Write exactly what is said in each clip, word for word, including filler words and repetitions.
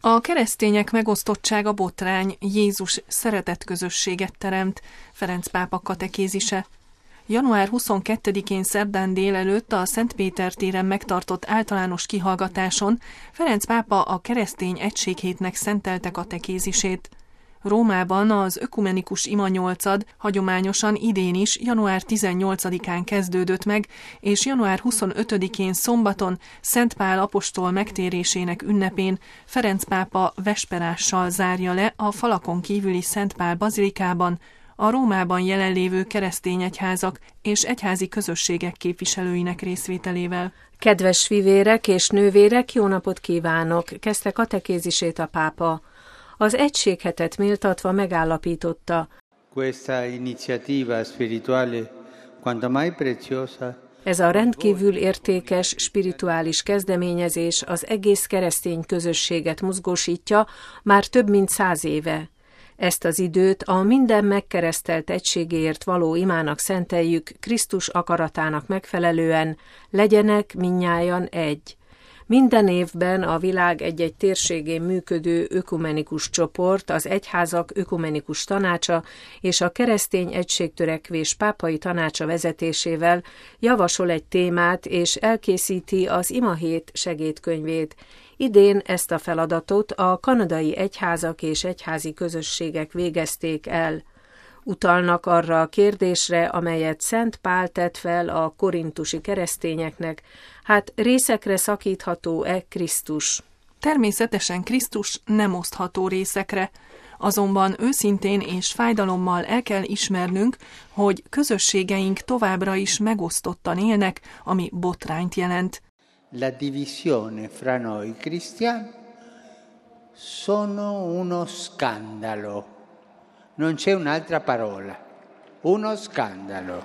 A keresztények megosztottsága botrány, Jézus szeretetközösséget teremt, Ferenc pápa katekézise. január huszonkettedikén szerdán délelőtt a Szent Péter téren megtartott általános kihallgatáson Ferenc pápa a keresztény egységhétnek szentelte katekézisét. Rómában az ökumenikus ima nyolcad hagyományosan idén is január tizennyolcadikán kezdődött meg, és január huszonötödikén szombaton Szent Pál apostol megtérésének ünnepén Ferenc pápa vesperással zárja le a falakon kívüli Szent Pál bazilikában, a Rómában jelenlévő keresztény egyházak és egyházi közösségek képviselőinek részvételével. Kedves fivérek és nővérek, jó napot kívánok! Kezdte katekézisét a pápa. Az egységhetet méltatva megállapította: Questa iniziativa spirituale quanto mai preziosa. Ez a rendkívül értékes, spirituális kezdeményezés az egész keresztény közösséget mozgósítja már több mint száz éve. Ezt az időt a minden megkeresztelt egységéért való imának szenteljük Krisztus akaratának megfelelően, legyenek mindnyájan egy. Minden évben a világ egy-egy térségén működő ökumenikus csoport, az Egyházak Ökumenikus Tanácsa és a Keresztény Egységtörekvés Pápai Tanácsa vezetésével javasol egy témát és elkészíti az imahét segédkönyvét. Idén ezt a feladatot a kanadai egyházak és egyházi közösségek végezték el. Utalnak arra a kérdésre, amelyet Szent Pál tett fel a korintusi keresztényeknek: hát részekre szakítható-e Krisztus? Természetesen Krisztus nem osztható részekre, azonban őszintén és fájdalommal el kell ismernünk, hogy közösségeink továbbra is megosztottan élnek, ami botrányt jelent. La divisione fra noi cristiani sono uno scandalo. Non c'è un'altra parola. Uno scandalo.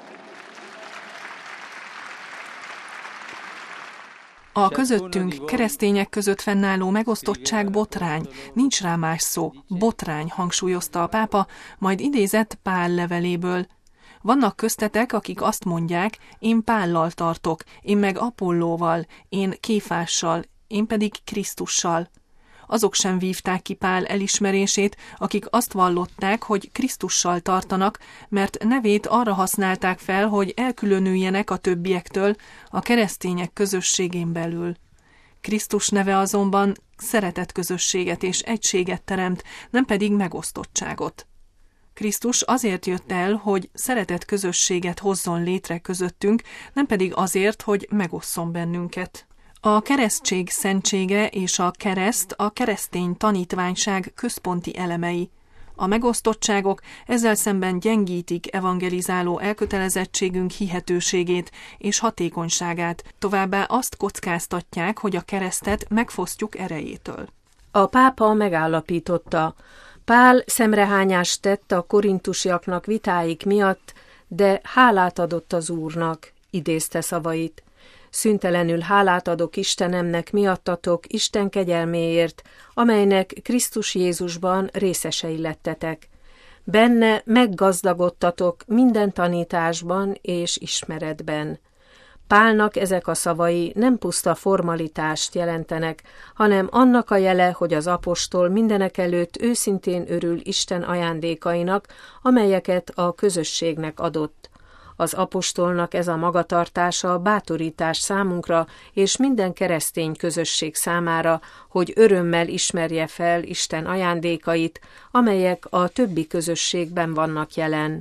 A közöttünk, keresztények között fennálló megosztottság botrány, nincs rá más szó, botrány, hangsúlyozta a pápa, majd idézett Pál leveléből. Vannak köztetek, akik azt mondják: én Pállal tartok, én meg Apollóval, én Kéfással, én pedig Krisztussal. Azok sem vívták ki Pál elismerését, akik azt vallották, hogy Krisztussal tartanak, mert nevét arra használták fel, hogy elkülönüljenek a többiektől a keresztények közösségén belül. Krisztus neve azonban szeretetközösséget és egységet teremt, nem pedig megosztottságot. Krisztus azért jött el, hogy szeretetközösséget hozzon létre közöttünk, nem pedig azért, hogy megosszon bennünket. A keresztség szentsége és a kereszt a keresztény tanítványság központi elemei. A megosztottságok ezzel szemben gyengítik evangelizáló elkötelezettségünk hihetőségét és hatékonyságát, továbbá azt kockáztatják, hogy a keresztet megfosztjuk erejétől. A pápa megállapította: Pál szemrehányást tett a korintusiaknak vitáik miatt, de hálát adott az Úrnak, idézte szavait. Szüntelenül hálát adok Istenemnek miattatok Isten kegyelméért, amelynek Krisztus Jézusban részesei lettetek. Benne meggazdagodtatok minden tanításban és ismeretben. Pálnak ezek a szavai nem puszta formalitást jelentenek, hanem annak a jele, hogy az apostol mindenekelőtt őszintén örül Isten ajándékainak, amelyeket a közösségnek adott. Az apostolnak ez a magatartása bátorítás számunkra és minden keresztény közösség számára, hogy örömmel ismerje fel Isten ajándékait, amelyek a többi közösségben vannak jelen.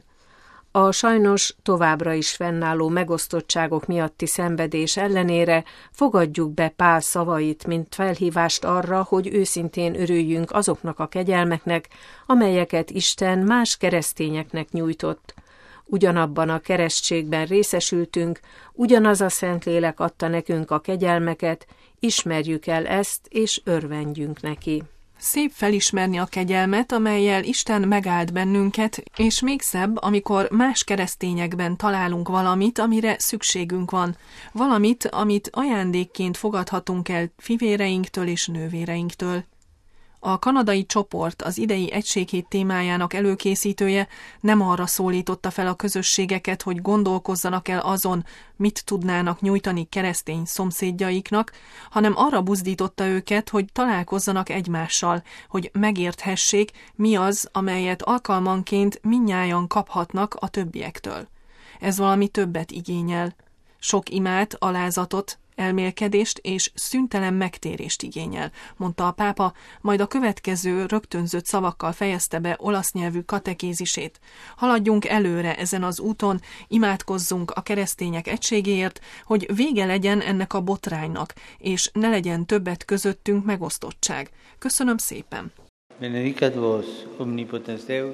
A sajnos továbbra is fennálló megosztottságok miatti szenvedés ellenére fogadjuk be Pál szavait, mint felhívást arra, hogy őszintén örüljünk azoknak a kegyelmeknek, amelyeket Isten más keresztényeknek nyújtott. Ugyanabban a keresztségben részesültünk, ugyanaz a Szentlélek adta nekünk a kegyelmeket, ismerjük el ezt, és örvendjünk neki. Szép felismerni a kegyelmet, amellyel Isten megáld bennünket, és még szebb, amikor más keresztényekben találunk valamit, amire szükségünk van. Valamit, amit ajándékként fogadhatunk el fivéreinktől és nővéreinktől. A kanadai csoport, az idei egységhét témájának előkészítője nem arra szólította fel a közösségeket, hogy gondolkozzanak el azon, mit tudnának nyújtani keresztény szomszédjaiknak, hanem arra buzdította őket, hogy találkozzanak egymással, hogy megérthessék, mi az, amelyet alkalmanként mindnyájan kaphatnak a többiektől. Ez valami többet igényel. Sok imát, alázatot, elmélkedést és szüntelen megtérést igényel, mondta a pápa, majd a következő rögtönzött szavakkal fejezte be olasz nyelvű katekézisét. Haladjunk előre ezen az úton, imádkozzunk a keresztények egységéért, hogy vége legyen ennek a botránynak, és ne legyen többet közöttünk megosztottság. Köszönöm szépen! Benedicat vos, omnipotens Deus,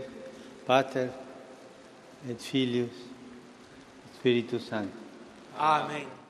Pater, et Filius, et Spiritus Sanctus. Amen.